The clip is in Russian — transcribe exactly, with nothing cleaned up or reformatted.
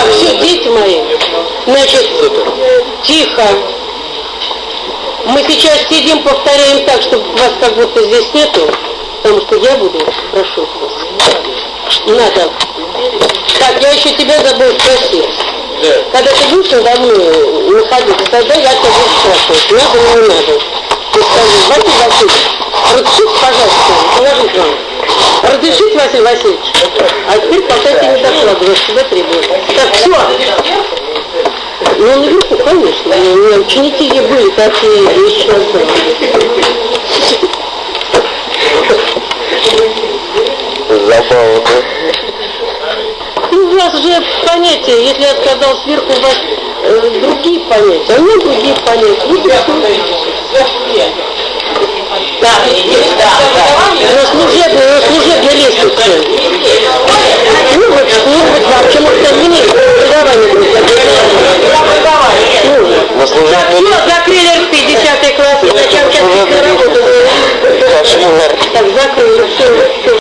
Так, все, дети мои, значит, тихо. Мы сейчас сидим, повторяем так, чтобы вас как будто здесь нету, потому что я буду, прошу вас. Не надо. Так, я еще тебя забыл спросить. Да. Когда ты будешь надо мной находиться, тогда я тебя буду спрашивать, надо или не надо. Ты скажи, Василий Васильевич, разрешите, пожалуйста, положи к вам. Разрешите, Василий Васильевич? А теперь пока ты не докладываешь, тебя требуют. Так, все. Ну, наверху, конечно. У меня ученики были такие еще раз. Забавно. Ну, у вас же понятия, если я сказал сверху, у вас э, другие понятия, а у меня другие понятия. Ну, да, на служебной, на служебной лестнице. Ну, вот, ну, вот, вообще, может, изменить преподавание будет. На служебной Так, все, закрыли рты, десятый класс, и начал частично работать. Так, закрыли, все, все.